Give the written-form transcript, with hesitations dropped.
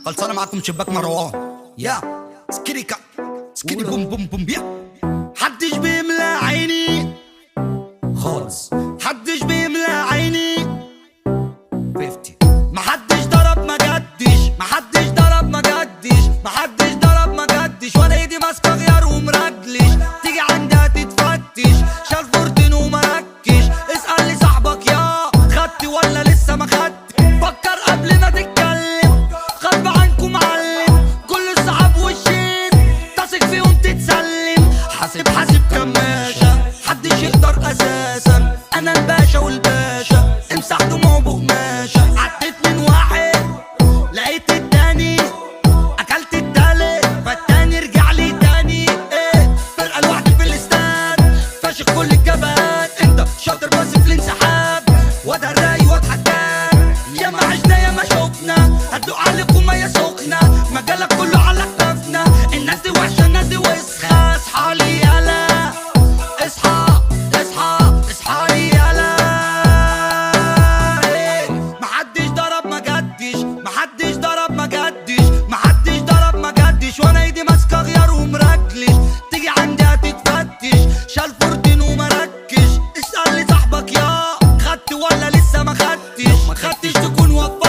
خلصانه معاكم شباك مروان يا سكريكا سكري بوم بوم بوم يا حدش بيملى عيني خالص، حدش بيملى عيني 50. محدش ضرب ما جدش، محدش ضرب ما جدش، محدش ضرب ما جدش، وانا ايدي ماسكه غيار ومرجلش، تيجي عندي هتتفتش، شال فورتين ومركش، اسأل لي صاحبك يا خدت ولا لسه ما خدت، فكر قبل ما تتكلم، غصب عنكم معلم، كل الصحاب والشيت تثق فيهم تتسلم، حاسب حاسب كماشة محدش يقدر اساسا، انا الباشا والباشا امسح دموعه بقماشة، عديت من واحد لقيت التاني، اكلت التالت فالتاني رجع لي تاني، ايه فرقة لوحدي في الاستاد فاشخ كل الجبهات، انت شاطر بس في الانسحاب وده الراي واتحداك، يا ما عشنا يا ما شفنا هتدوق عليكم مية سخنة، مجالك كله على كتافنا، الناس دي وحشة الناس دي وسخة، اصحى لي يالا اصحى اصحى اصحى لي يالا، محدش ضرب ما جدش، محدش ضرب ما جدش، محدش ضرب ما جدش، وانا ايدي ماسكه غيار ومركلش، تيجي عندي هتتفتش، شال فورتين ومركش، اسأل لي صاحبك يا خدت ولا لسه ما خدتش، ما خدتش تكون وفرت